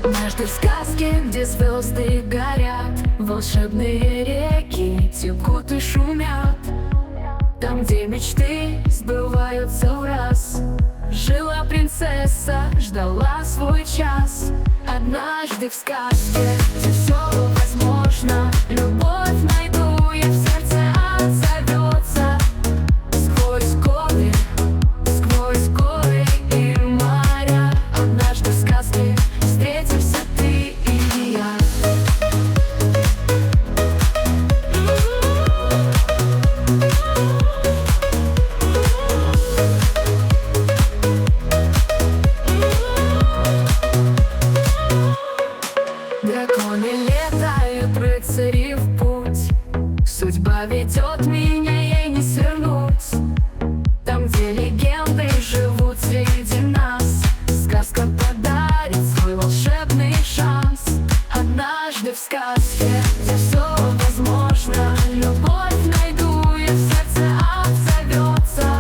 Однажды в сказке, где звезды горят, волшебные реки текут и шумят. Там, где мечты сбываются в раз, жила принцесса, ждала свой час. Однажды в сказке, где все возможно, любовь найду я, в сердце отзовется. Сквозь горы и моря, однажды в сказке встретимся ты и я. Драконы летают, рыцари в путь, судьба ведет меня, ей не свернуть. Там, где легенды живут среди нас, сказка подарит свой волшебный шанс. Однажды в сказке, где все возможно, любовь найду я, в сердце отзовется.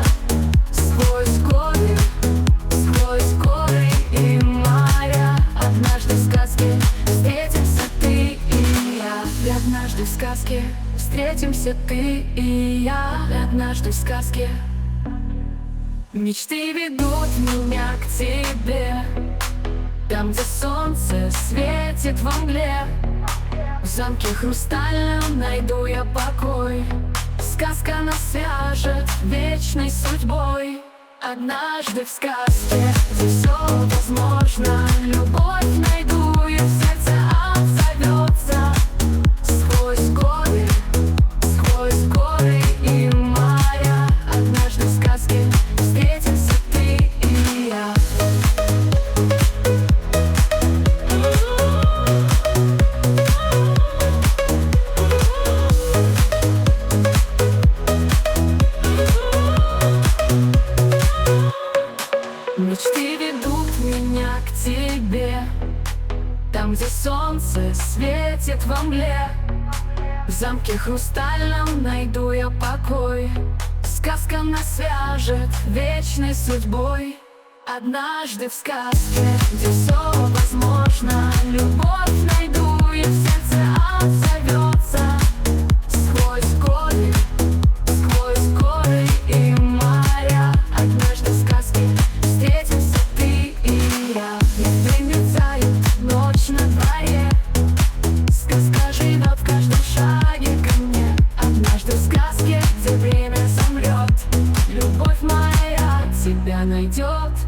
Сквозь горы и моря, однажды в сказке встретимся ты и я. И однажды в сказке встретимся ты и я. И однажды в сказке мечты ведут меня к тебе. Там, где солнце светит во мгле, в замке хрустальном найду я покой. Сказка нас свяжет вечной судьбой. Однажды в сказке, где все возможно, любовь найду я, в сердце отзовется. Сквозь горы и моря, однажды в сказке встретимся ты и я. Мечты ведут меня к тебе. Там, где солнце светит во мгле, в замке хрустальном найду я покой. Сказка нас свяжет вечной судьбой. Однажды в сказке, где все возможно, любовь найду я, в сердце отзовется. Сквозь горы и моря, однажды в сказке встретимся ты и я. И мерцает ночь на дворе, сказка живет в каждом шаге ко мне. Однажды в сказке, где время замрет, любовь моя тебя найдет.